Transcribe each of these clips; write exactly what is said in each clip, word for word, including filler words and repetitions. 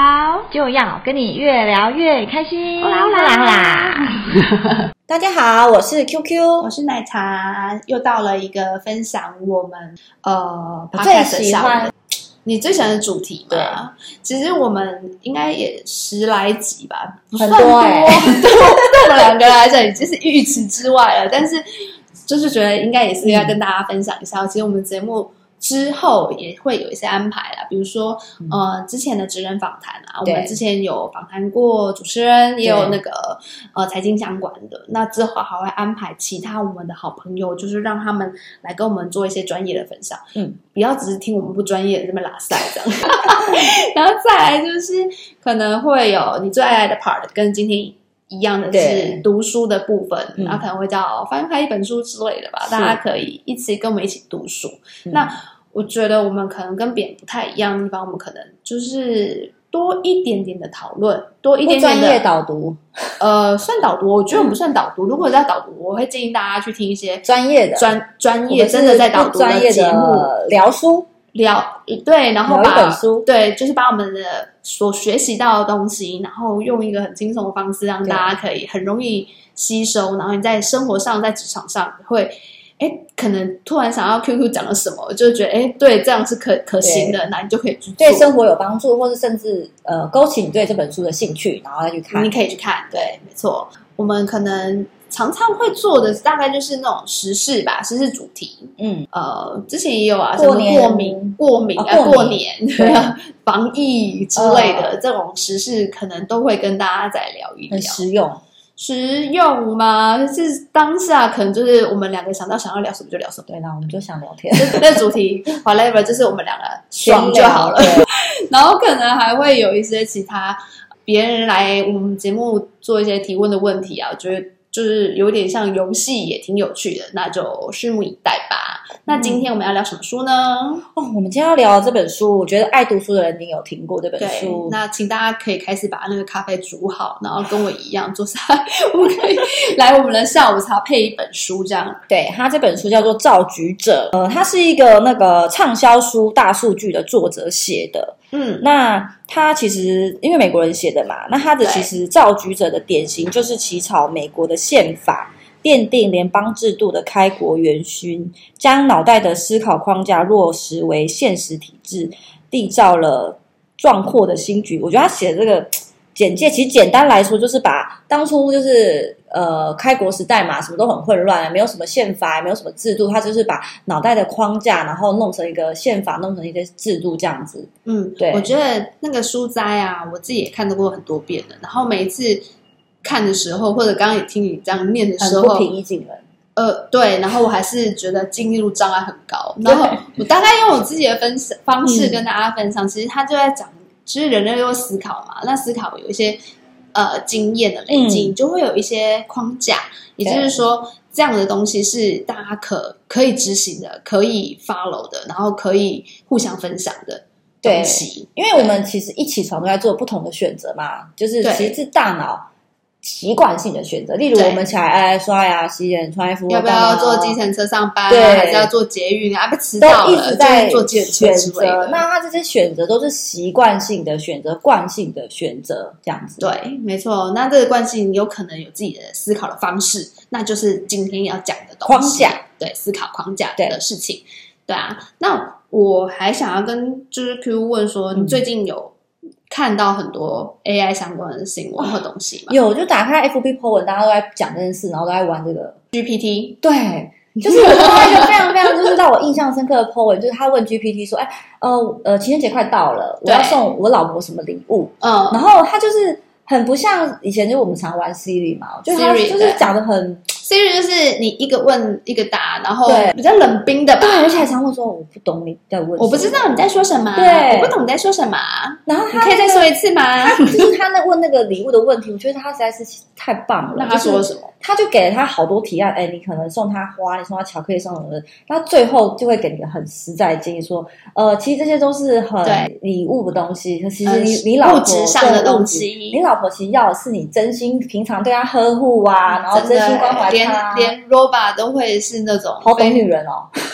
就要跟你越聊越开心。 啦啦啦！ 大家好，我是 Q Q， 我是奶茶，又到了一个分享我们呃我最喜欢你最喜欢的主题嘛？其实我们应该也十来集吧，不算很多哎、 欸，对我们两个来讲已经是预期之外了。但是就是觉得应该也是要跟大家分享一下，嗯、其实我们节目之后也会有一些安排啦，比如说呃之前的职人访谈啊，我们之前有访谈过主持人，也有那个呃财经相关的，那之后还会安排其他我们的好朋友，就是让他们来跟我们做一些专业的分享，嗯，不要只是听我们不专业的这么拉塞这样。然后再来就是可能会有你最爱的 part， 跟今天一样的是读书的部分，然后可能会叫翻开一本书之类的吧，大家可以一起跟我们一起读书。那我觉得我们可能跟别人不太一样的地方，我们可能就是多一点点的讨论，多一点点的专业导读， 呃，算导读，我觉得我们不算导读。如果在导读，我会建议大家去听一些专业的、 专专业真的在导读的节目， 聊书。 聊对，然后把一本书对，就是把我们的所学习到的东西，然后用一个很轻松的方式，让大家可以很容易吸收。然后你在生活上、在职场上会，哎，可能突然想要 Q Q 讲了什么，就觉得哎，对，这样是可可行的，那你就可以去做， 对生活有帮助，或是甚至呃勾起你对这本书的兴趣，然后再去看。 你可以去看，对，没错。我们可能常常会做的大概就是那种时事吧，时事主题。嗯，呃，之前也有啊， 过年、 过敏、过敏啊，过年、防疫之类的、呃、这种时事，可能都会跟大家再聊一聊。 很实用， 实用吗？是当下可能就是我们两个想到想要聊什么就聊什么。 对，那我们就想聊天。 这主题 whatever， 就是我们两个爽就好了。然后可能还会有一些其他别人来我们节目做一些提问的问题啊，我觉得就是有点像游戏，也挺有趣的，那就拭目以待吧。那今天我们要聊什么书呢？ 哦，我们今天要聊的这本书，我觉得爱读书的人一定有听过这本书。 那请大家可以开始把那个咖啡煮好，然后跟我一样坐下来，我们可以来我们的下午茶配一本书这样。 对，他这本书叫做《造局者》，呃，他是一个那个畅销书大数据的作者写的。嗯，那他其实因为美国人写的嘛，那他的其实造局者的典型就是起草美国的宪法，奠定联邦制度的开国元勋，将脑袋的思考框架落实为现实体制，缔造了壮阔的新局。我觉得他写的这个简介，其实简单来说就是把当初就是呃开国时代嘛，什么都很混乱，没有什么宪法，没有什么制度，他就是把脑袋的框架，然后弄成一个宪法，弄成一个制度这样子。嗯，对， 我觉得那个书斋啊，我自己也看到过很多遍了，然后每一次看的时候，或者刚刚也听你这样念的时候， 很不平易近人。 呃，对，然后我还是觉得进入障碍很高。然后我大概用我自己的分方式跟大家分享，嗯、其实他就在讲，其实人类都会思考嘛，那思考有一些呃经验的累积，嗯、就会有一些框架，也就是说，这样的东西是大家可可以执行的，可以 follow 的，然后可以互相分享的。 对，因为我们其实一起床都在做不同的选择嘛，就是其实是大脑习惯性的选择，例如我们起来哎刷牙、洗脸、穿衣服， 要不要坐计程车上班、啊，还是要坐捷运啊？被迟到了， 都一直在坐计程车之类的。 那他这些选择都是习惯性的选择、惯性的选择，这样子。 对，没错。那这个惯性有可能有自己的思考的方式，那就是今天要讲的东西。 框架， 对，思考框架的事情。对啊，那我还想要跟就是 Q 问说，你最近有看到很多 A I 相关的新闻或东西吗？ 有，就打开 F B po 文，大家都在讲这件事，然后都在玩这个 G P T。 对，就是有一个非常非常就是让我印象深刻的 po 文，就是他问 G P T 说：“哎，呃呃，情人节快到了，我要送我老婆什么礼物？”嗯，然后他就是很不像以前就我们常玩 Siri 嘛，就他就是讲的很。 Siri 就是你一个问一个答，然后比较冷冰的吧。 对，而且还常会说我不懂你在问什么， 我不知道你在说什么， 对， 我不懂你在说什么。 然后你可以再说一次吗？ 就是他那问那个礼物的问题，我觉得他实在是太棒了。 那他说什么？ 他就给了他好多提案，哎，你可能送他花，你送他巧克力，送什么的。那最后就会给你一个很实在的建议，说，呃，其实这些都是很礼物的东西，可其实你、呃、你老婆物质上的东西， 你老婆其实要的是你真心平常对她呵护啊，然后真心关怀她。 连连 Roba 都会是那种好懂女人哦，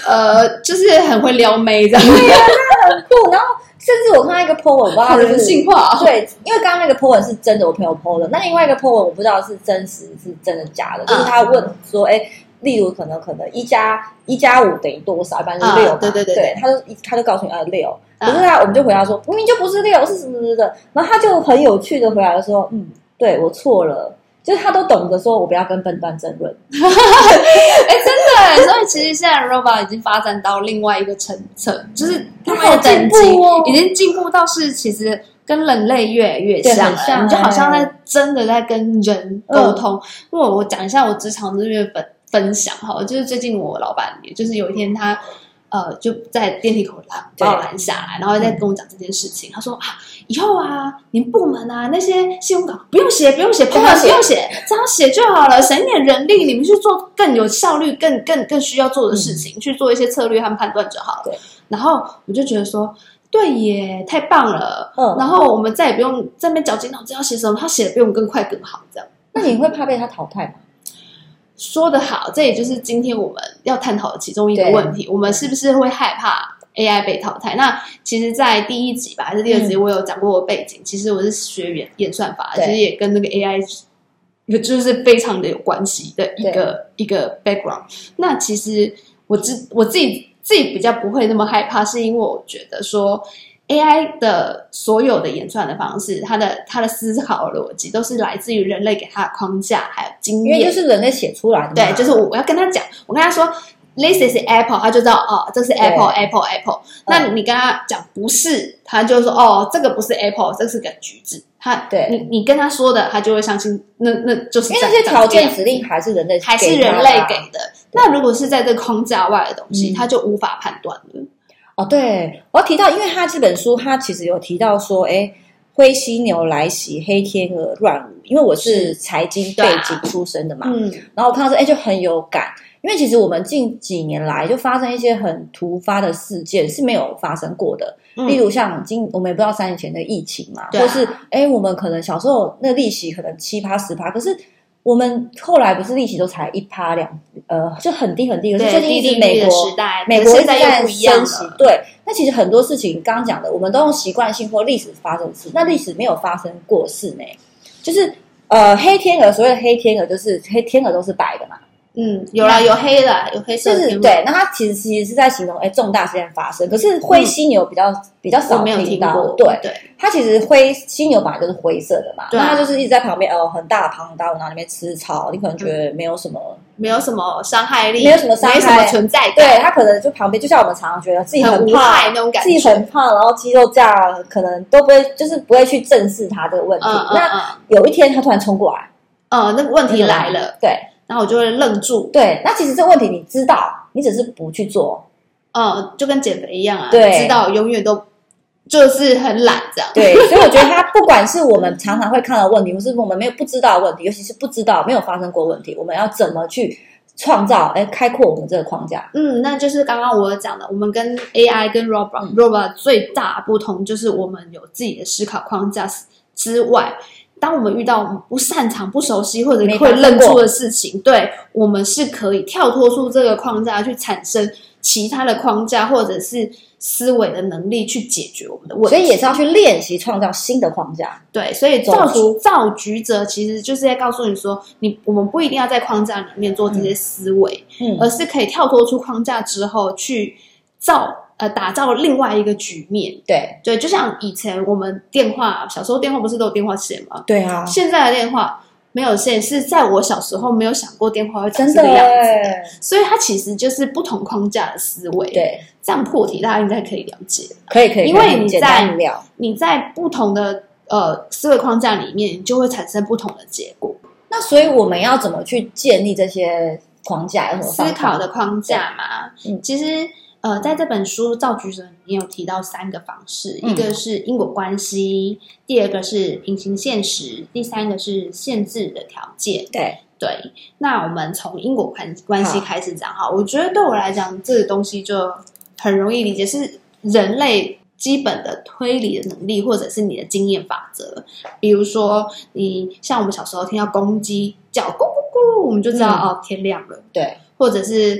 呃，就是很会撩妹这样。 对呀、啊，那很酷。然后甚至我看到一个 po 文，我不知道好人性化、哦。 对，因为刚刚那个 po 文是真的，我朋友 po 的，那另外一个 po 文我不知道是真实是真的假的，就是他问说，哎、嗯。例如可能可能一加一加五等于多少？一般是六嘛、啊， 对对 对, 对，他就他就告诉你啊六，可是他我们就回答说明明就不是六，是什么什么的，然后他就很有趣的回答说，嗯，对我错了，就是他都懂得说我不要跟笨蛋争论。 哎、欸，真的，所以其实现在 robot 已经发展到另外一个层次，就是他们的等级已经进步到是其实。跟人类越来越像了，像你就好像在真的在跟人沟通。嗯、因为我讲一下我职场日月分分享哈，就是最近我老板，也就是有一天他呃就在电梯口把我拦下来，然后再跟我讲这件事情。他说啊，以后啊，你们部门啊那些新闻稿不用写，不用写，不用写，不用写，只要写就好了，省一点人力，你们去做更有效率、更更更需要做的事情，嗯、去做一些策略和判断就好了。对，然后我就觉得说。对耶，太棒了！嗯，然后我们再也不用在那边绞尽脑汁要写什么，他写的比我们更快更好，这样。 那你会怕被他淘汰吗？ 说得好，这也就是今天我们要探讨的其中一个问题。我们是不是会害怕 A I 被淘汰？那其实，在第一集吧，还是第二集，我有讲过我背景。嗯、其实我是学演演算法，其实也跟那个 A I 就是非常的有关系的一个一个 background。那其实我自我自己。自己比较不会那么害怕，是因为我觉得说 A I 的所有的演算的方式，它的它的思考逻辑都是来自于人类给它的框架还有经验， 因为就是人类写出来的嘛。 对，就是我要跟他讲，我跟他说 This is Apple， 他就知道哦，这是 Apple Apple Apple。那你跟他讲不是，他就说哦，这个不是 Apple， 这是个橘子。他对你你跟他说的，他就会相信，那那就是因为那些条件指令还是人类还是人类给的。那如果是在这个框架外的东西，他、嗯、就无法判断了。 哦，对，我要提到，因为他这本书，他其实有提到说，哎，灰犀牛来袭，黑天鹅乱舞。因为我是财经背景出身的嘛，啊、嗯，然后我看到说，哎，就很有感。因为其实我们近几年来就发生一些很突发的事件是没有发生过的，嗯、例如像今我们也不知道三年前的疫情嘛，啊、或是哎我们可能小时候那利息可能七趴十趴，可是我们后来不是利息都才一趴两呃就很低很低，可是最近一直美国时代美国一直在升息，对，那其实很多事情刚刚讲的，我们都用习惯性或历史发生的事，那历史没有发生过事呢，就是呃黑天鹅，所谓的黑天鹅就是黑天鹅都是白的嘛。 嗯，有啦，有黑的，有黑色的天鹅。 对，那它其实其实是在形容哎重大事件发生，可是灰犀牛比较、嗯、比较少听到。对，对，它其实灰犀牛本来就是灰色的嘛，对、啊，那它就是一直在旁边哦，很大的庞大物，然后那边吃草，你可能觉得没有什么， 嗯、没有什么伤害力， 没有什么伤害， 没什么存在感。 对，它可能就旁边，就像我们常常觉得自己很胖那种感觉， 自己很胖，然后肌肉架，可能都不会，就是不会去正视它这个问题。嗯、那、嗯、有一天它突然冲过来， 哦、嗯，那个问题来了，嗯、 对。 然后我就会愣住。 对，那其实这个问题你知道，你只是不去做， 嗯，就跟减肥一样啊。 对， 知道永远都就是很懒这样。 对，所以我觉得它不管是我们常常会看到的问题，或是我们没有不知道的问题，尤其是不知道没有发生过问题，我们要怎么去创造，哎，开阔我们这个框架？ 嗯，那就是刚刚我讲的，我们跟 A I 跟 robot、嗯、robot 最大不同就是我们有自己的思考框架之外。当我们遇到不擅长、不熟悉或者会愣住的事情，对，我们是可以跳脱出这个框架，去产生其他的框架或者是思维的能力，去解决我们的问题。 所以也是要去练习创造新的框架。 对，所以造局造局者其实就是在告诉你说，你我们不一定要在框架里面做这些思维，嗯，而是可以跳脱出框架之后去造。呃，打造另外一个局面， 对对，就像以前我们电话，小时候电话不是都有电话线吗？ 对啊， 现在的电话没有线，是在我小时候没有想过电话会长这个样子的，所以它其实就是不同框架的思维。 对， 这样破题大家应该可以了解。 可以可以， 因为你在你在不同的呃思维框架里面，你就会产生不同的结果。 那所以我们要怎么去建立这些框架？有什么思考的框架嘛？嗯，其实。呃，在这本书《造局者》里面有提到三个方式，嗯、一个是因果关系，第二个是平行现实，第三个是限制的条件。 对对，那我们从因果关关系开始讲哈，我觉得对我来讲，这个东西就很容易理解，是人类基本的推理的能力，或者是你的经验法则。比如说，你像我们小时候听到公鸡叫咕咕咕，我们就知道、嗯、哦天亮了。 对， 或者是。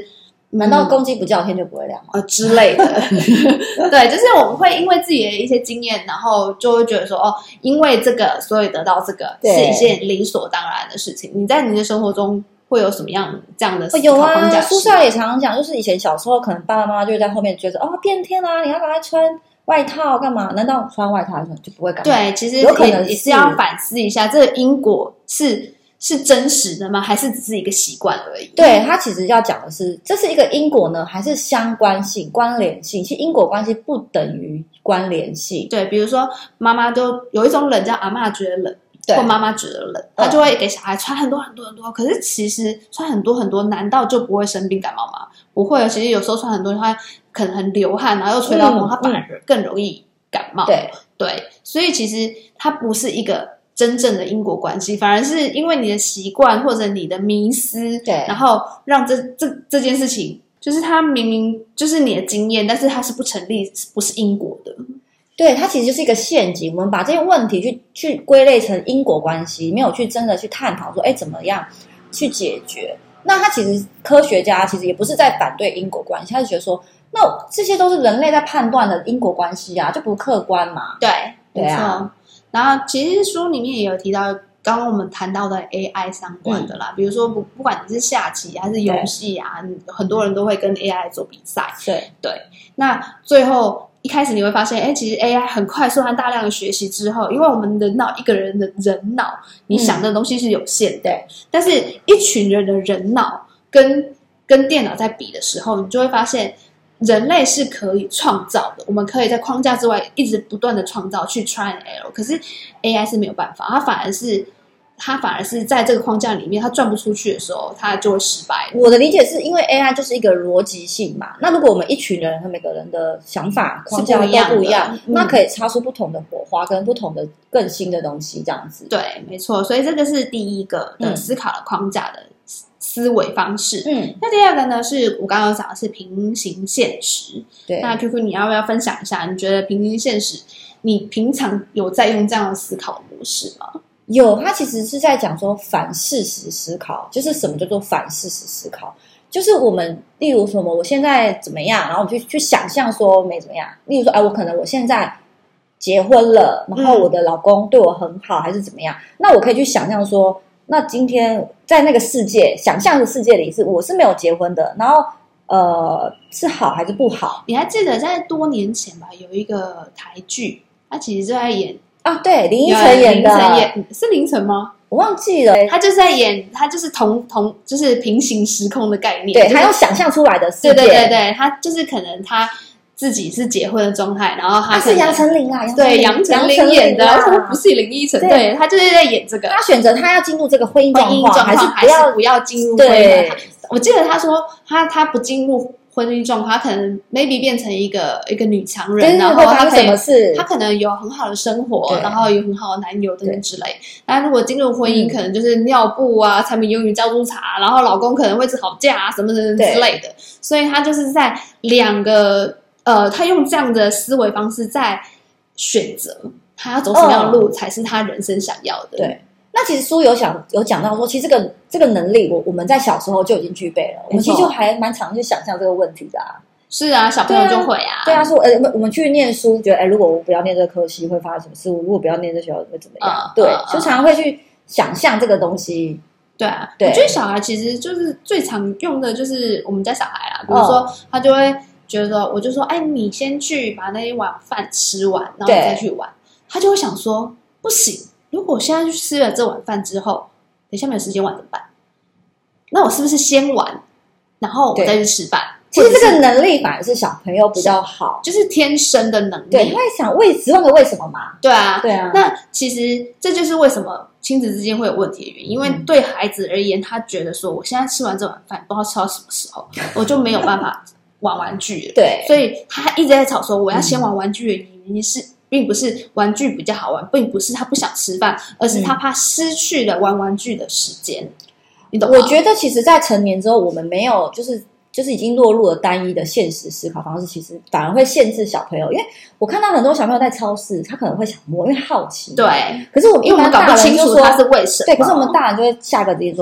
难道公鸡不叫天就不会亮吗？ 呃之类的，对，就是我们会因为自己的一些经验，然后就会觉得说，哦，因为这个所以得到这个是一件理所当然的事情。你在你的生活中会有什么样这样的思考框架？ 有啊，书上也常常讲，就是以前小时候可能爸爸妈妈就在后面追着，哦，变天啦、啊，你要赶快穿外套干嘛？难道穿外套的时候就不会感冒？ 对，其实有可能也, 也是要反思一下，这个因果是。是真实的吗？还是只是一个习惯而已？ 对，他其实要讲的是，这是一个因果呢，还是相关性、关联性？其实因果关系不等于关联性。 对，比如说妈妈都有一种冷叫阿嬷觉得冷，或妈妈觉得冷，她就会给小孩穿很多很多很多。可是其实穿很多很多，难道就不会生病感冒吗？不会，其实有时候穿很多，他可能很流汗，然后又吹到风，他反而更容易感冒。 对对，所以其实它不是一个真正的因果关系，反而是因为你的习惯或者你的迷思， 对， 然后让这这这件事情，就是它明明就是你的经验，但是它是不成立，不是因果的。 对，它其实就是一个陷阱。我们把这些问题去去归类成因果关系，没有去真的去探讨说，哎，怎么样去解决？那他其实科学家其实也不是在反对因果关系，他是觉得说，那这些都是人类在判断的因果关系啊，就不客观嘛。 对， 对啊。 然后其实书里面也有提到刚刚我们谈到的 A I 相关的啦、嗯、比如说不不管你是下棋还是游戏啊，很多人都会跟 A I 做比赛。 对对，那最后一开始你会发现，哎，其实 A I 很快速和大量的学习之后，因为我们的脑一个人的人脑，你想的东西是有限的、嗯、但是一群人的人脑跟跟电脑在比的时候，你就会发现人类是可以创造的，我们可以在框架之外一直不断的创造，去 try and error。可是 A I 是没有办法，它反而是它反而是在这个框架里面，它转不出去的时候，它就会失败。 我的理解是因为 A I 就是一个逻辑性嘛，那如果我们一群人和每个人的想法框架都不一样， 不一样那可以擦出不同的火花跟不同的更新的东西，这样子。 对，没错。所以这个是第一个的思考的框架的思维方式。 嗯， 那第二个呢，是我刚刚讲的是平行现实。 对， 那 Q Q 你要不要分享一下？你觉得平行现实，你平常有在用这样的思考模式吗？ 有，他其实是在讲说反事实思考，就是什么叫做反事实思考？就是我们例如什么，我现在怎么样，然后我们去去想象说没怎么样。例如说，哎，我可能我现在结婚了，然后我的老公对我很好，还是怎么样？那我可以去想象说，那今天在那个世界，想象的世界里是我是没有结婚的，然后呃是好还是不好？ 你还记得在多年前吧，有一个台剧，他其实就在演啊，对，林依晨演的， 林晨演是林晨吗？ 我忘记了， 他就是在演，他就是同同就是平行时空的概念， 对， 就是、 他用想象出来的世界， 对对对对，他就是可能他自己是结婚的状态，然后他、 啊、是杨丞琳啦， 对，杨丞琳演的，为什么不是林依晨？对，他就是在演这个， 他选择他要进入这个婚姻状况， 还是不要不要进入婚姻？我记得他说他他不进入婚姻状况，他可能 maybe 变成一个一个女强人，然后他可以他可能有很好的生活，然后有很好的男友等等之类。但如果进入婚姻，可能就是尿布啊、柴米油盐酱醋茶，然后老公可能会吵架啊什么什么之类的。所以他就是在两个呃，他用这样的思维方式在选择他要走什么样的路才是他人生想要的。 对。那其实书有想有讲到说，其实这个这个能力，我我们在小时候就已经具备了。我们其实就还蛮常去想象这个问题的啊。 是啊，小朋友就会啊。 对啊，说呃，我们去念书，觉得哎，如果我不要念这个科系，会发生什么事？如果不要念这学校，会怎么样？嗯、对，就常常会去想象这个东西。 对啊，对，我觉得小孩其实就是最常用的就是我们家小孩啊，比如说、哦、他就会觉得说，我就说，哎，你先去把那一碗饭吃完，然后再去玩。他就会想说，不行。如果我现在去吃了这碗饭之后，等一下没有时间玩怎么办？那我是不是先玩，然后我再去吃饭？ 其实这个能力反而是小朋友比较好， 就是天生的能力。 对，他会想为十万个为什么嘛？ 对啊， 对啊。 那其实这就是为什么亲子之间会有问题的原因，因为对孩子而言，他觉得说，我现在吃完这碗饭，不知道吃到什么时候，我就没有办法玩玩具了。 对， 所以他一直在吵说，我要先玩玩具的原因是。嗯，并不是玩具比较好玩，并不是他不想吃饭，而是他怕失去了玩玩具的时间。嗯、你懂吗？ 我觉得其实，在成年之后，我们没有就是就是已经落入了单一的现实思考方式，其实反而会限制小朋友。因为我看到很多小朋友在超市，他可能会想摸，因为好奇。 对。 可是我们因为我们搞不清楚他是为什么。 对，可是我们大人就会下个直接说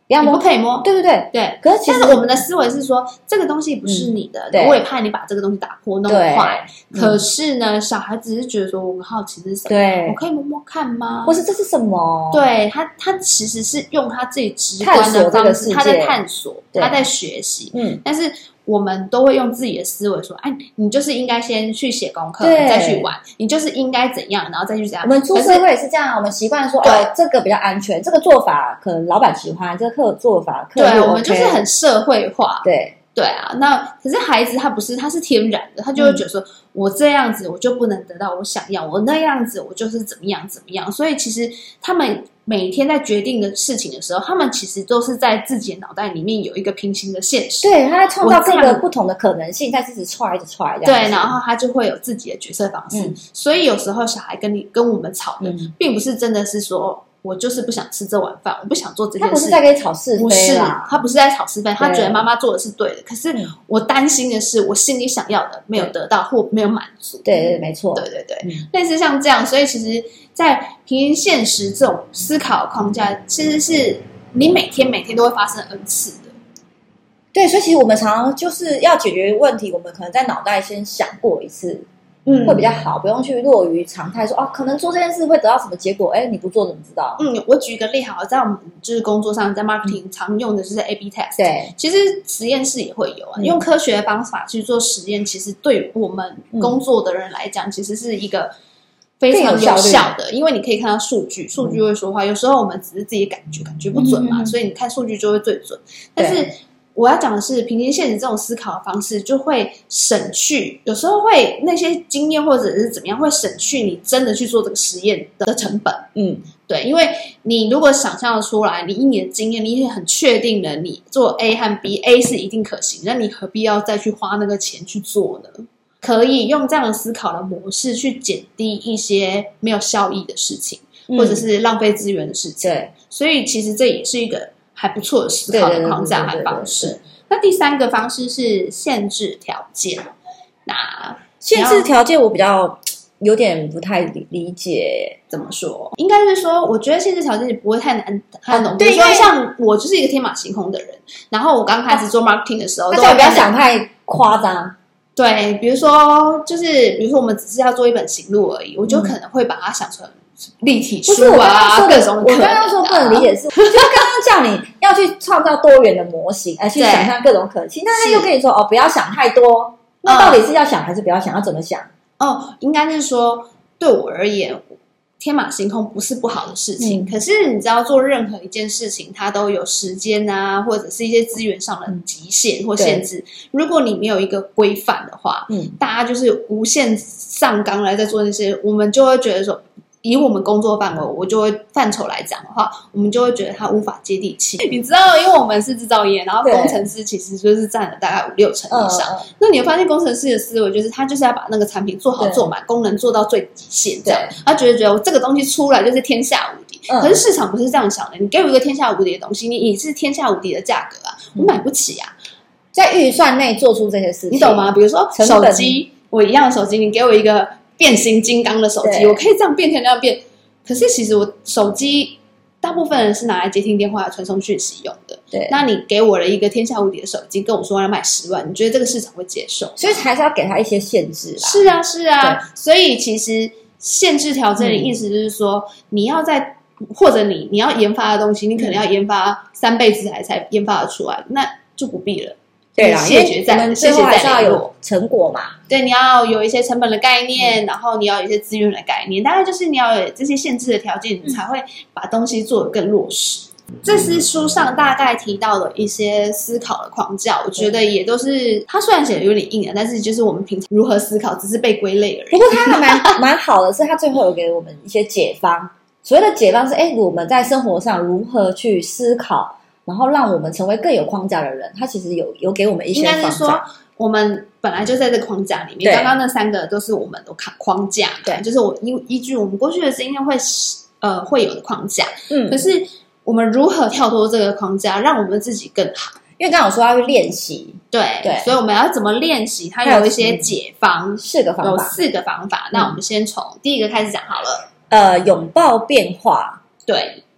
不要摸， 你不可以摸， 对对对对。 可是其实但是我们的思维是说，这个东西不是你的，嗯、我也怕你把这个东西打破弄坏。可是呢，小孩只是觉得说，我很好奇这是什么， 对， 我可以摸摸看吗？ 或是这是什么？ 对他，他其实是用他自己直观的方式，他在探索，他在学习。嗯，但是我们都会用自己的思维说，哎，你就是应该先去写功课，再去玩，你就是应该怎样，然后再去怎样。 我们出社会也是这样，我们习惯说，哦，这个比较安全，这个做法可能老板喜欢，这个做法客户 OK， 对，我们就是很社会化。 对。 对啊，那可是孩子他不是，他是天然的，他就会觉得说，嗯、我这样子我就不能得到我想要，我那样子我就是怎么样怎么样。所以其实他们每天在决定的事情的时候，他们其实都是在自己的脑袋里面有一个平行的现实。 对，他在创造各个不同的可能性，在自己踹一直踹。 对，然后他就会有自己的决策方式。嗯、所以有时候小孩跟你跟我们吵的，嗯、并不是真的是说。我就是不想吃这碗饭，我不想做这件事。 他不是在跟你吵是非啦， 不是，他不是在吵是非，他觉得妈妈做的是对的。可是我担心的是，我心里想要的没有得到或没有满足。 对对，没错。 对对对，嗯、类似像这样，所以其实，在平行现实这种思考框架，其实是你每天每天都会发生 N 次的。 对，所以其实我们常常就是要解决问题，我们可能在脑袋先想过一次。嗯，会比较好，不用去落于常态说，哦，可能做这件事会得到什么结果？哎，你不做怎么知道？ 嗯，我举一个例好了，在我们就是工作上，在 marketing 常用的就是 A B test。 对， 其实实验室也会有啊，嗯、用科学的方法去做实验，其实对我们工作的人来讲，嗯、其实是一个非常有效的，因为你可以看到数据，数据会说话。嗯、有时候我们只是自己感觉，感觉不准嘛，嗯、所以你看数据就会最准。但是我要讲的是，平行现实这种思考的方式，就会省去有时候会那些经验或者是怎么样，会省去你真的去做这个实验的成本。嗯，对，因为你如果想象的出来，你以你的经验，你也很确定了，你做 A 和 B，A 是一定可行，那你何必要再去花那个钱去做呢？可以用这样的思考的模式去减低一些没有效益的事情，嗯、或者是浪费资源的事情。对，所以其实这也是一个还不错的思考的框架和方式。那第三个方式是限制条件。那限制条件我比较有点不太理解， 怎么说？应该是说，我觉得限制条件不会太难太懂。比如说，像我就是一个天马行空的人，然后我刚开始做 marketing 的时候， 那就不要想太夸张。 对，比如说，就是比如说，我们只是要做一本行路而已，我就可能会把它想成立体书啊，各种可能、啊。 我刚刚说不能理解是，就是刚刚叫你要去创造多元的模型，而去想象各种可能性。那他又跟你说哦，不要想太多。那到底是要想还是不要想？要怎么想？ 哦，应该是说，对我而言，天马行空不是不好的事情。嗯、可是你知道，做任何一件事情，它都有时间啊，或者是一些资源上的极限或限制。如果你没有一个规范的话，嗯，大家就是无限上纲来在做那些，我们就会觉得说。以我们工作范围，我就会范畴来讲的话，我们就会觉得它无法接地气。你知道，因为我们是制造业，然后工程师其实就是占了大概五六成以上。那你会发现，工程师的思维就是他就是要把那个产品做好做满，功能做到最极限，这样他觉得觉得我这个东西出来就是天下无敌。可是市场不是这样想的，你给我一个天下无敌的东西，你你是天下无敌的价格啊，我买不起啊。 在预算内做出这些事情， 你懂吗？比如说手机，我一样的手机，你给我一个变形金刚的手机，我可以这样变成那样变。可是其实我手机大部分人是拿来接听电话、传送讯息用的。对，那你给我了一个天下无敌的手机，跟我说要卖十万，你觉得这个市场会接受？ 所以还是要给他一些限制啦。 是啊，是啊。所以其实限制条件的意思就是说，嗯、你要在或者你你要研发的东西，你可能要研发三辈子才才研发得出来，那就不必了。 对啦， 谢绝在， 最后还是要有成果嘛。 对，你要有一些成本的概念，嗯、然后你要有一些资源的概念，大概就是你要有这些限制的条件，你才会把东西做得更落实。嗯、这是书上大概提到的一些思考的框架，我觉得也都是，它虽然写的有点硬啊，但是就是我们平常如何思考，只是被归类而已。 不过它还蛮蛮好的，是它最后有给我们一些解方。所谓的解方是，哎，我们在生活上如何去思考。然后让我们成为更有框架的人，他其实有有给我们一些方法。应该是说， 我们本来就在这个框架里面。刚刚那三个都是我们的框架，对，就是我依依据我们过去的经验会呃会有的框架。嗯，可是我们如何跳脱这个框架，让我们自己更好？ 因为刚刚有说要去练习， 对对，所以我们要怎么练习？它有一些解方， 四个方法， 有四个方法。那我们先从第一个开始讲好了。 呃，拥抱变化， 对。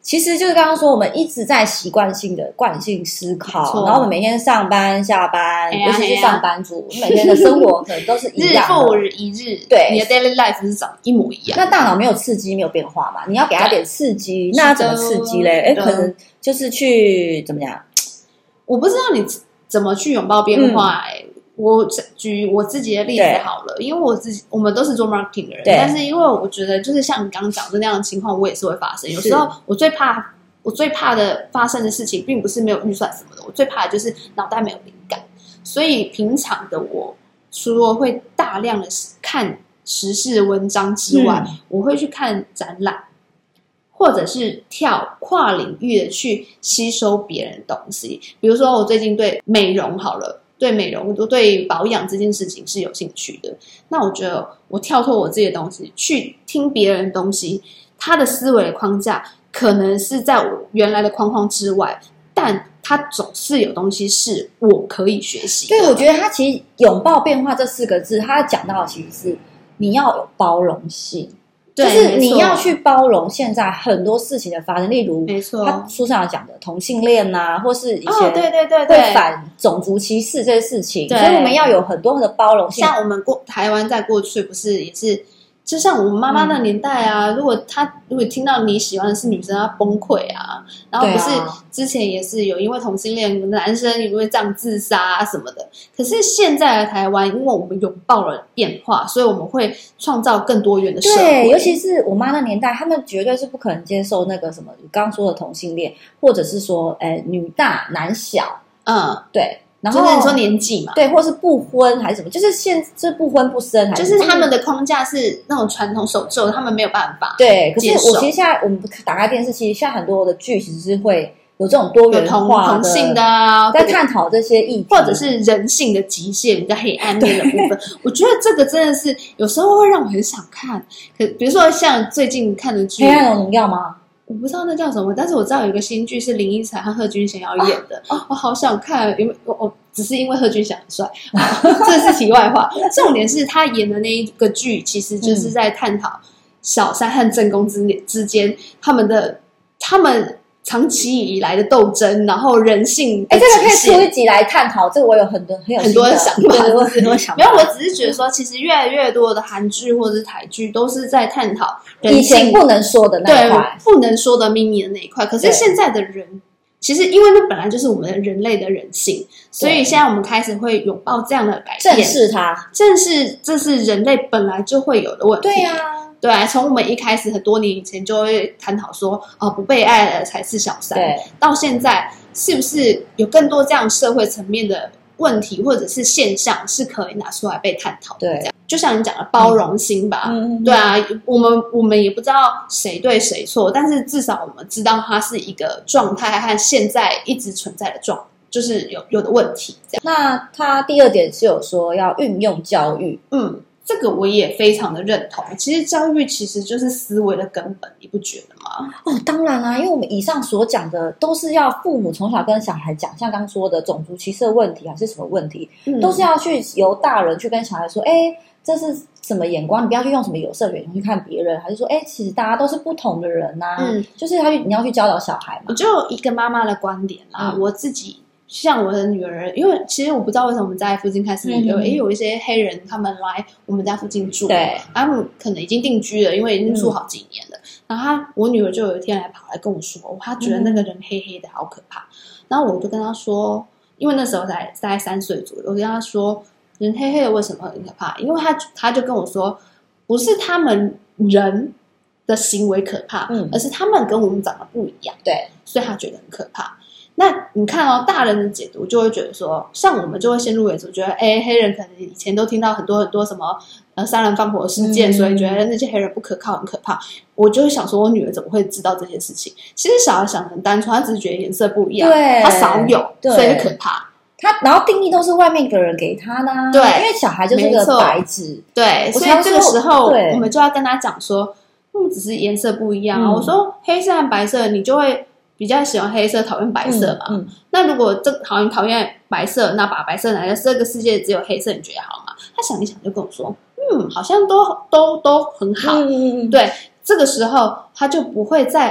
其实就是刚刚说，我们一直在习惯性的惯性思考，然后我们每天上班下班， 哎、 尤其是上班族，每天的生活可能都是一样的， 日复一日， 对， 你的 daily life 是长一模一样。 那大脑没有刺激，没有变化嘛？你要给它点刺激，那怎么刺激嘞？哎，可能就是去怎么讲？ 我不知道你怎么去拥抱变化、欸。嗯我举我自己的例子好了，因为我自己我们都是做 marketing 的人，但是因为我觉得就是像你刚刚讲的那样的情况，我也是会发生。有时候我最怕我最怕的发生的事情，并不是没有预算什么的，我最怕的就是脑袋没有灵感。所以平常的我，除了会大量的看时事文章之外，嗯、我会去看展览，或者是跳跨领域的去吸收别人的东西。比如说，我最近对美容好了。对美容，我对保养这件事情是有兴趣的。那我觉得我跳脱我自己的东西，去听别人的东西，他的思维的框架可能是在我原来的框框之外，但他总是有东西是我可以学习的。 对，我觉得他其实拥抱变化这四个字，他讲到的其实是你要有包容性。就是你要去包容现在很多事情的发生，例如没错， 他书上讲的同性恋呐、啊，或是一些哦，对对对对， 会反种族歧视这些事情，所以我们要有很多的包容性。 像我们过台湾在过去不是也是，就像我们妈妈那年代啊，嗯、如果她如果听到你喜欢的是女生，她崩溃啊。然后不是之前也是有因为同性恋男生也会这样自杀啊什么的。可是现在的台湾，因为我们拥抱了变化，所以我们会创造更多元的社会。 对，尤其是我妈那年代，他们绝对是不可能接受那个什么你刚刚说的同性恋，或者是说，哎，女大男小， 嗯， 对。然后就是你说年纪嘛， 对，或是不婚还是什么，就是现是不婚不生，还是就是他们的框架是那种传统守旧，他们没有办法。 对，可是我其实现在我们打开电视，其实现在很多的剧其实是会有这种多元化的、同性的啊， 在探讨这些议题， 或者是人性的极限、比较黑暗面的部分。我觉得这个真的是有时候会让我很想看。可比如说像最近看的剧《 黑暗荣耀》吗？ 我不知道那叫什么，但是我知道有一个新剧是林依晨和贺军翔要演的，哦、我好想看，因为我我只是因为贺军翔很帅，这是题外话。重点是他演的那一个剧，其实就是在探讨小三和正宫之之间他们的他们长期以来的斗争，然后人性的。 哎，这个可以出一集来探讨，这个我有很多很有很多的想法， 很多很多想法。 没有，我只是觉得说，其实越来越多的韩剧或者是台剧都是在探讨人性以前不能说的那一块， 对，不能说的秘密的那一块。可是现在的人，其实因为那本来就是我们的人类的人性，所以现在我们开始会拥抱这样的改变， 正视它， 正视这是人类本来就会有的问题。 对呀、啊。 对啊，从我们一开始很多年以前就会探讨说，哦，不被爱的才是小三。 对， 到现在是不是有更多这样社会层面的问题或者是现象是可以拿出来被探讨的？ 对， 这样就像你讲的包容心吧。 嗯， 对啊，我们我们也不知道谁对谁错，但是至少我们知道它是一个状态和现在一直存在的状，就是有有的问题。这样。那他第二点是有说要运用教育， 嗯。这个我也非常的认同。其实教育其实就是思维的根本，你不觉得吗？ 哦，当然啦、啊，因为我们以上所讲的都是要父母从小跟小孩讲，像刚刚说的种族歧视的问题还是什么问题，嗯、都是要去由大人去跟小孩说，哎，这是什么眼光？你不要去用什么有色眼光去看别人，还是说，哎，其实大家都是不同的人呐、啊。嗯，就是他去你要去教导小孩嘛。 我就一个妈妈的观点啦，嗯、我自己。像我的女儿，因为其实我不知道为什么我们在附近开始有，也、嗯、有一些黑人他们来我们家附近住， 对， 他们可能已经定居了，因为已经住好几年了。嗯、然后他，我女儿就有一天来跑来跟我说，她觉得那个人黑黑的，好可怕。嗯、然后我就跟她说，因为那时候才大概三岁左右，我跟她说，人黑黑的为什么很可怕？因为她她就跟我说，不是他们人的行为可怕，嗯、而是他们跟我们长得不一样， 对， 所以她觉得很可怕。那你看哦，大人的解读就会觉得说，像我们就会先入为主，觉得哎，黑人可能以前都听到很多很多什么呃杀人放火的事件，嗯、所以觉得那些黑人不可靠，很可怕。我就会想说，我女儿怎么会知道这些事情？其实小孩想得很单纯，他只是觉得颜色不一样， 对， 他少有，所以可怕。 他然后定义都是外面一个人给他的、啊， 对， 因为小孩就是个白纸， 对，所以这个时候我们就要跟他讲说，嗯，只是颜色不一样啊。嗯、我说黑色和白色，你就会。比较喜欢黑色，讨厌白色嘛？嗯嗯、那如果这讨厌讨厌白色，那把白色拿来，这个世界只有黑色，你觉得好吗？他想一想就跟我说，嗯，好像都都都很好。嗯嗯嗯对，这个时候他就不会再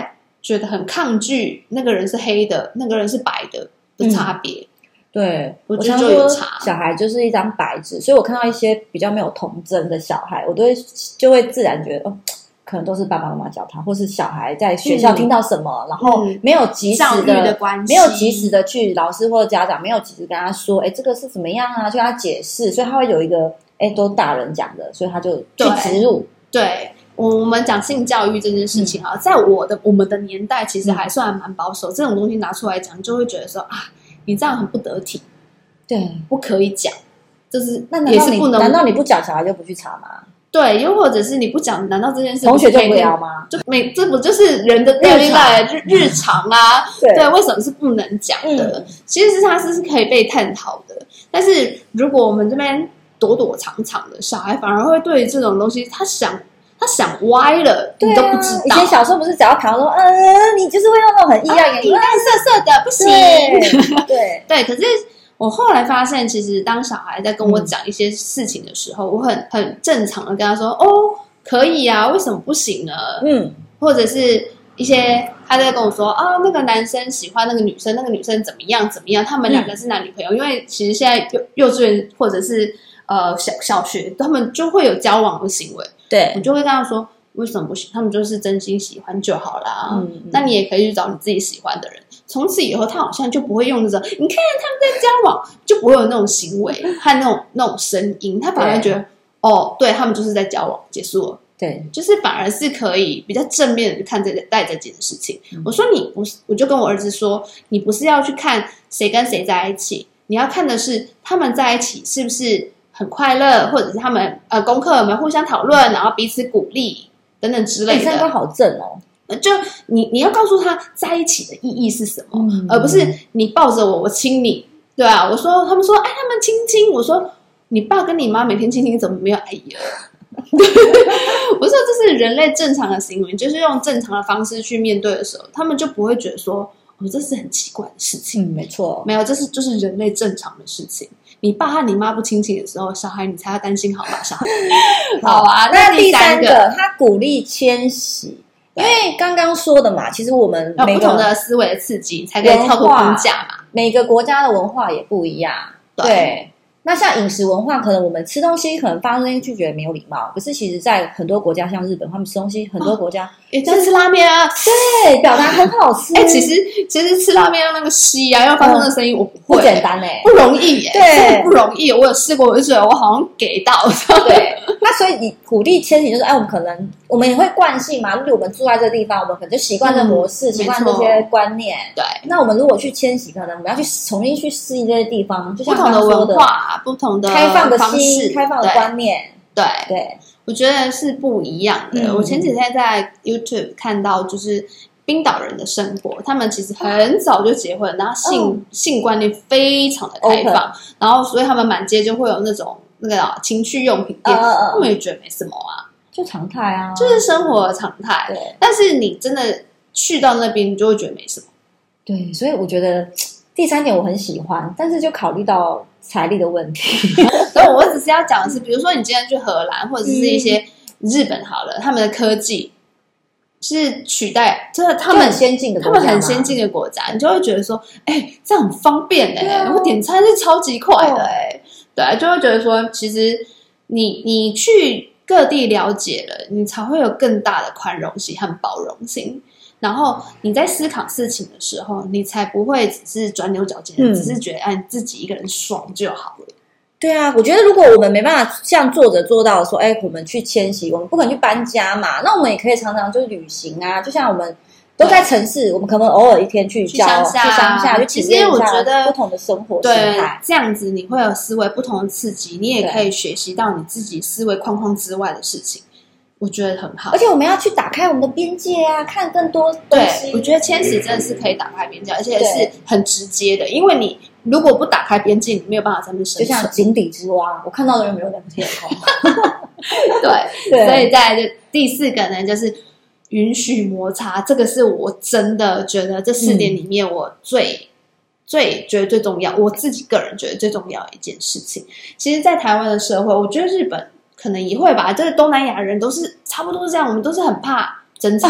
觉得很抗拒那个人是黑的，那个人是白的的差别。嗯， 对， 我觉得就有差。 小孩就是一张白纸，所以我看到一些比较没有童真的小孩，我都会就会自然觉得，哦，可能都是爸爸妈妈教他，或是小孩在学校听到什么，嗯，然后没有及时的， 的关系没有及时的去老师或者家长没有及时跟他说，哎，这个是怎么样啊，就跟他解释，所以他会有一个，哎，都大人讲的，所以他就去植入。 对，我们讲性教育这件事情啊，嗯，在我的我们的年代，其实还算蛮保守，嗯，这种东西拿出来讲，就会觉得说啊，你这样很不得体， 对， 不可以讲，就是那也是不能。难道你不讲，小孩就不去查吗？ 对，又或者是你不讲，难道这件事同学就不聊吗？ 就每这不就是人的日常日日常啊？对，对，为什么是不能讲的？嗯，其实是它是可以被探讨的。但是如果我们这边躲躲藏藏的，小孩反而会对这种东西，他想他想歪了， 啊， 你都不知道。 以前小时候不是只要谈说，嗯，你就是会用那种很异样眼光， 啊，色色的，不行。 对对对，可是。我后来发现，其实当小孩在跟我讲一些事情的时候，嗯，我很很正常的跟他说：“哦，可以啊，为什么不行呢？”嗯，或者是一些他在跟我说：“啊，那个男生喜欢那个女生，那个女生怎么样怎么样，他们两个是男女朋友。嗯”因为其实现在幼幼稚园或者是呃小小学，他们就会有交往的行为。 对， 我就会跟他说：“为什么不行？他们就是真心喜欢就好啦。嗯”那你也可以去找你自己喜欢的人。从此以后，他好像就不会用这种“你看他们在交往”，就不会有那种行为和那种那种声音。他反而觉得，哦，对他们就是在交往，结束了。 对， 就是反而是可以比较正面的去看这带这件事情。嗯，我说你不是，我就跟我儿子说，你不是要去看谁跟谁在一起，你要看的是他们在一起是不是很快乐，或者是他们呃功课有没有互相讨论，然后彼此鼓励等等之类的。 三观好正哦。 就你你要告诉他在一起的意义是什么，嗯，而不是你抱着我我亲你，对啊，我说他们说哎他们亲亲，我说你爸跟你妈每天亲亲怎么没有哎呀？我说这是人类正常的行为，就是用正常的方式去面对的时候，他们就不会觉得说哦这是很奇怪的事情。 嗯，没错， 没有，这是就是人类正常的事情。你爸和你妈不亲亲的时候，小孩你才要担心好吗？小孩好啊。 那第三个，他鼓励迁徙。因为刚刚说的嘛，其实我们有不同的思维的刺激，才可以跳脱框架嘛。 每个国家的文化也不一样，对。对，那像饮食文化，可能我们吃东西可能发生就觉得没有礼貌，可是其实在很多国家，像日本，他们吃东西很多国家也在吃拉面啊， 对，表达很好吃。 哎、欸，其实其实吃拉面要那个吸啊，要发出那个声音，我不会、欸， 不简单哎、欸， 不容易耶、欸， 对， 真的不容易。我有试过，我就觉得我好像给到， 对。那所以你鼓励迁徙，就是哎，我们可能我们也会惯性嘛，如果我们住在这个地方，我们可能就习惯这个模式，习惯、嗯、这些观念。 对。 那我们如果去迁徙，可能我们要去重新去适应这些地方，就像不同的文化、不同的开放的心、开放的观念。 对对， 我觉得是不一样的。嗯、我前几天在 YouTube 看到，就是冰岛人的生活，他们其实很早就结婚，然后性、哦、性观念非常的开放， okay. 然后所以他们满街就会有那种那个情趣用品店，呃、他们也觉得没什么啊， 就常态啊， 就是生活的常态。 对， 但是你真的去到那边，你就会觉得没什么。 对，所以我觉得第三点我很喜欢，但是就考虑到财力的问题。 所以我只是要讲的是，比如说你今天去荷兰或者是一些日本好了，嗯、他们的科技是取代，就是他们很先进的国家， 他们很先进的国家，你就会觉得说，哎、欸，这样很方便哎、欸啊，我点餐是超级快的哎、欸，对、啊，就会觉得说，其实你你去各地了解了，你才会有更大的宽容心和包容心。然后你在思考事情的时候，你才不会只是转牛角尖，嗯、只是觉得哎自己一个人爽就好了。 对啊，我觉得如果我们没办法像作者做到说，哎，我们去迁徙，我们不可能去搬家嘛，那我们也可以常常就是旅行啊，就像我们都在城市，我们可能偶尔一天去郊去乡下， 去乡下去体验一下不同的生活形态。 对，这样子你会有思维不同的刺激，你也可以学习到你自己思维框框之外的事情。我觉得很好， 而且我们要去打开我们的边界啊，看更多东西。 对，我觉得迁徙真的是可以打开边界，而且是很直接的。因为你如果不打开边界，你没有办法在那边生存。 就像井底之蛙，我看到的人没有两个天空。 对，对，所以再来就第四个呢，就是允许摩擦。这个是我真的觉得这四点里面我最、嗯、最觉得最重要，我自己个人觉得最重要的一件事情。其实，在台湾的社会，我觉得日本可能也会吧，这个东南亚人都是差不多这样，我们都是很怕争吵，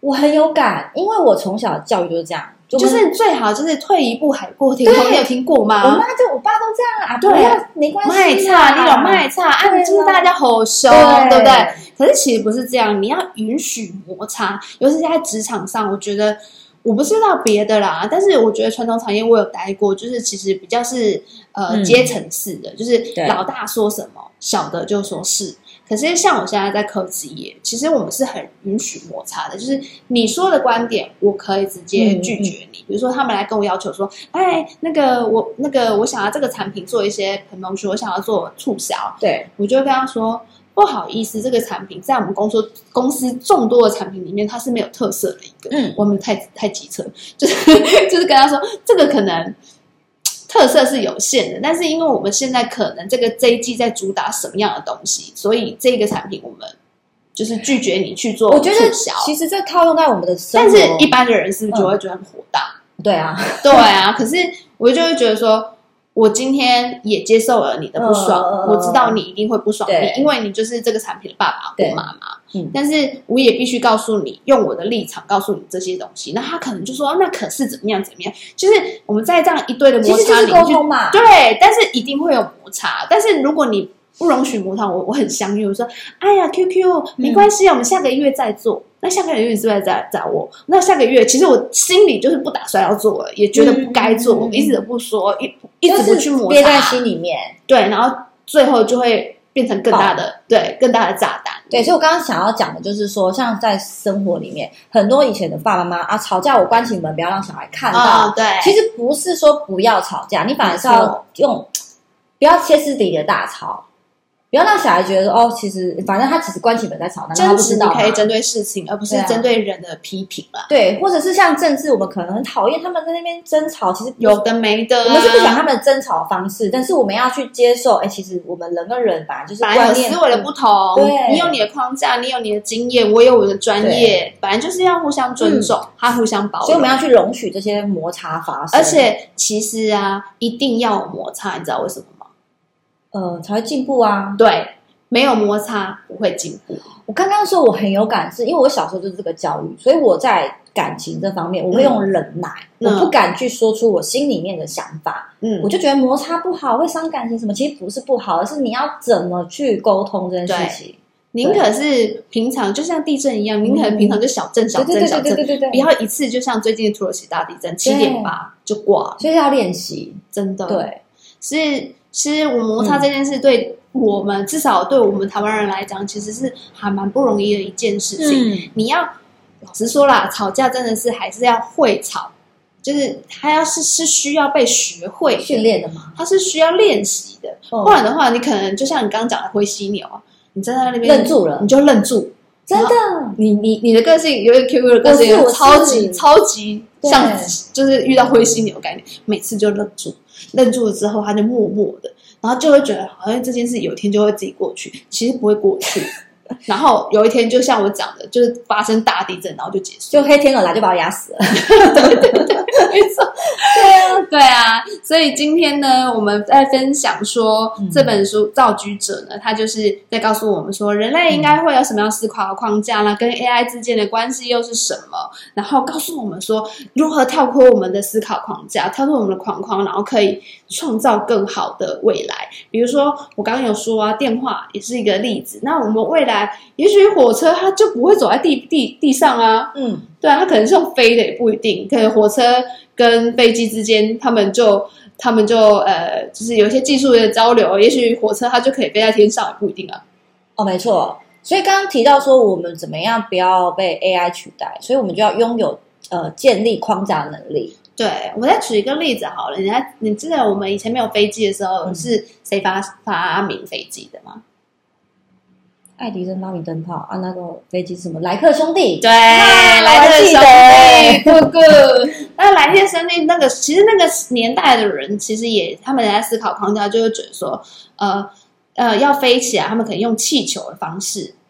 我很有感，因为我从小教育就是这样，就就是最好就是退一步海过天空，你有听过吗？ 我妈就我爸都这样啊， 对啊，没关系， 卖差你有卖差啊，就是大家吼凶，对不对？可是其实不是这样，你要允许摩擦，尤其是在职场上，我觉得我不知道别的啦，但是我觉得传统产业我有待过，就是其实比较是呃、嗯、阶层式的，就是老大说什么，小的就说是。可是像我现在在科技业，其实我们是很允许摩擦的，就是你说的观点，我可以直接拒绝你。嗯嗯、比如说他们来跟我要求说，哎，那个我那个我想要这个产品做一些 promotion， 我想要做促销， 对， 我就会跟他说，不好意思，这个产品在我们公司公司众多的产品里面，它是没有特色的一个，嗯，我们太太机车，就是就是跟他说，这个可能。特色是有限的，但是因为我们现在可能这个这一季在主打什么样的东西，所以这个产品我们就是拒绝你去做促销。我觉得其实这套用在我们的生活， 但是一般的人是不是就会觉得很火大？ 嗯、对啊， 对啊。可是我就会觉得说，我今天也接受了你的不爽，嗯、我知道你一定会不爽你，因为你就是这个产品的爸爸或妈妈。嗯，但是我也必须告诉你，用我的立场告诉你这些东西。那他可能就说，那可是怎么样怎么样？就是我们在这样一堆的摩擦里面， 沟通嘛， 对，但是一定会有摩擦。但是如果你不容许摩擦，我我很相信，我说，哎呀 ，Q Q， 没关系啊，嗯、我们下个月再做。那下个月你是不是在找我？那下个月其实我心里就是不打算要做了，也觉得不该做，我、嗯、一直都不说，一一直不去摩擦， 憋在心里面。 对，然后最后就会变成更大的，对，更大的炸弹。 对，所以我刚刚想要讲的就是说，像在生活里面，很多以前的爸爸妈妈啊，吵架我关起门不要让小孩看到。 哦、对， 其实不是说不要吵架，你反而是要用，不要歇斯底里的大吵。不要让小孩觉得说哦，其实反正他只是关起门在吵，难道他不知道吗？ 可以针对事情，而不是针对人的批评啦。 对，或者是像政治，我们可能很讨厌他们在那边争吵，其实有的没的、啊。 我们是不喜欢他们的争吵方式，但是我们要去接受，哎，其实我们人跟人本来就是观念思维的不同。对，你有你的框架，你有你的经验，我有我的专业，本来就是要互相尊重，他、嗯、互相包容。 所以我们要去容许这些摩擦发生。 而且其实啊，一定要有摩擦，你知道为什么吗？ 呃，才会进步啊。 对。没有摩擦不会进步。 我刚刚说我很有感，是因为我小时候就是这个教育，所以我在感情这方面我会用忍耐、嗯、我不敢去说出我心里面的想法。嗯，我就觉得摩擦不好，会伤感情什么，其实不是不好，而是你要怎么去沟通这件事情。 宁可是平常就像地震一样，宁可平常就小震小震小震，不要一次就像最近的土耳其大地震七点八就挂了。 所以要练习， 真的。 对， 是是我摩擦这件事对、嗯我们至少对我们台湾人来讲，其实是还蛮不容易的一件事情。嗯、你要老实说啦，吵架真的是还是要会吵，就是它要是是需要被学会训练的嘛， 它是需要练习的。嗯、不然的话，你可能就像你刚刚讲的灰犀牛，你站在那边愣住了， 你就愣住。 真的， 你你你的个性，有一个 Q Q 的个性，超级超级像就是遇到灰犀牛的概念，每次就愣住，愣住了之后，他就默默的。然后就会觉得好像这件事有一天就会自己过去，其实不会过去。然后有一天就像我讲的，就是发生大地震，然后就结束， 就黑天鹅来就把我压死了。 对对对，没错。对啊，对啊。所以今天呢，我们在分享说、嗯、这本书《造局者》呢，它就是在告诉我们说，人类应该会有什么样思考的框架啦，跟 A I 之间的关系又是什么？然后告诉我们说，如何跳脱我们的思考框架，跳脱我们的框框，然后可以创造更好的未来。比如说，我刚刚有说啊，电话也是一个例子。那我们未来。也许火车它就不会走在地地地上啊，嗯，对啊，它可能是用飞的，也不一定。可能火车跟飞机之间，他们就他们就呃，就是有一些技术的交流。也许火车它就可以飞在天上，也不一定啊。 哦，没错。所以刚刚提到说，我们怎么样不要被 A I 取代，所以我们就要拥有呃建立框架的能力。 对，我再举一个例子好了。你还你记得我们以前没有飞机的时候，嗯、是谁发发明飞机的吗？ 爱迪生发明灯泡啊，那个飞机是什么？莱克兄弟。 对，啊、莱克兄弟，哥哥。那莱克兄弟那个，其实那个年代的人，其实也他们在思考框架，就会觉得说，呃呃，要飞起来，他们可以用气球的方式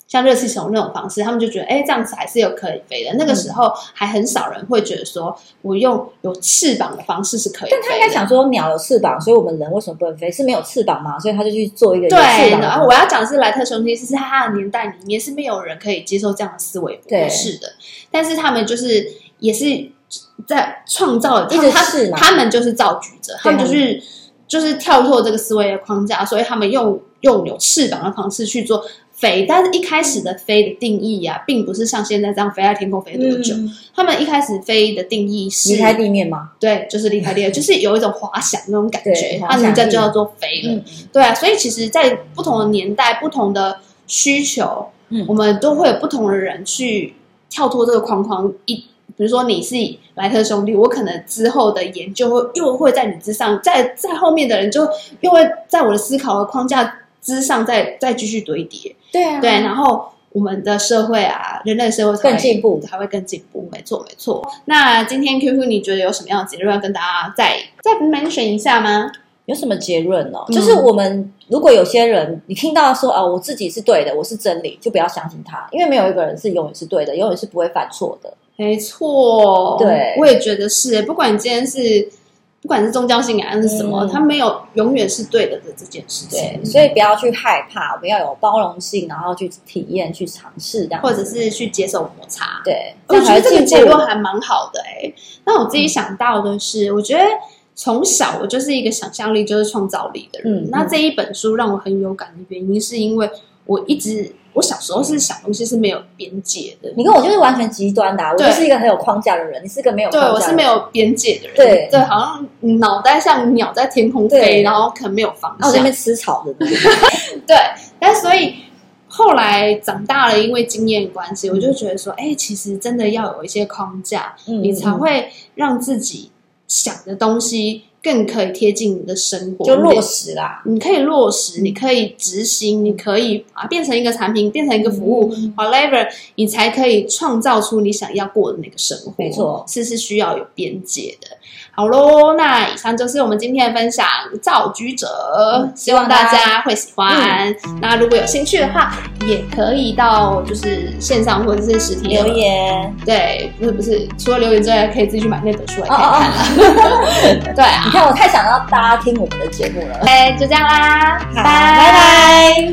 像热气球那种方式，他们就觉得哎，这样子还是有可以飞的。那个时候还很少人会觉得说我用有翅膀的方式是可以飞的。 但他应该想说鸟有翅膀，所以我们人为什么不能飞？是没有翅膀吗？所以他就去做一个有翅膀的。 对， 然后我要讲的是莱特兄弟是在他的年代里面是没有人可以接受这样的思维模式的，但是他们就是也是在创造了， 一直是他们就是造局者，他们就是就是跳脱这个思维的框架，所以他们用用有翅膀的方式去做飞。但是一开始的飞的定义啊，并不是像现在这样飞在天空飞多久、嗯、他们一开始飞的定义是离开地面吗？ 对，就是离开地面就是有一种滑翔那种感觉，它人家就叫做飞了、嗯、对啊，所以其实在不同的年代不同的需求、嗯、我们都会有不同的人去跳脱这个框框。一比如说你是莱特兄弟，我可能之后的研究会又会在你之上，在在后面的人就又会在我的思考的框架之上再再继续堆叠。 对啊， 对，然后我们的社会啊，人类社会更进步， 才会更进步。没错，没错。那今天 Q Q 你觉得有什么样的结论要跟大家再再 mention 一下吗？ 有什么结论哦、嗯？就是我们如果有些人你听到说哦，我自己是对的，我是真理，就不要相信他，因为没有一个人是永远是对的，永远是不会犯错的。 没错， 对， 我也觉得是。不管你今天是，不管是宗教信仰还是什么，嗯、它没有永远是对的的这件事情。 对，所以不要去害怕，我们要有包容性，然后去体验、去尝试，这样， 或者是去接受摩擦。 对， 我觉得这个结论还蛮好的哎、欸。那我自己想到的是，嗯、我觉得从小我就是一个想象力就是创造力的人。嗯、那这一本书让我很有感的原因，是因为我一直。我小时候是想东西是没有边界的， 你跟我就是完全极端的、啊，我就是一个很有框架的人，你是个没有框架的人。 对，我是没有边界的人， 对对，好像脑袋像鸟在天空飞，然后可能没有方向。 我在那边吃草的， 对。但所以后来长大了，因为经验关系，我就觉得说，哎、欸，其实真的要有一些框架，嗯、你才会让自己想的东西。更可以贴近你的生活， 就落实啦。 你可以落实，你可以执行，你可以把它变成一个产品，变成一个服务、嗯、，whatever， 你才可以创造出你想要过的那个生活。 没错， 是是需要有边界的。好咯，那以上就是我们今天的分享，造局者、嗯，希望大家会喜欢、嗯。那如果有兴趣的话，也可以到就是线上或者是实体留言。 对，不是不是，除了留言之外，可以自己去买那本书来看看啦。哦哦对啊。 你看，我太想让大家听我们的节目了。 哎，就这样啦， 拜拜。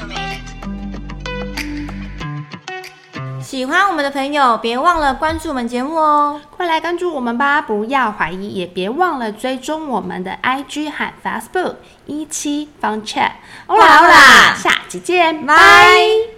喜欢我们的朋友，别忘了关注我们节目哦！ 快来关注我们吧，不要怀疑，也别忘了追踪我们的 I G 和 Facebook 一七 Fun Chat。欧啦欧啦，下期见，拜。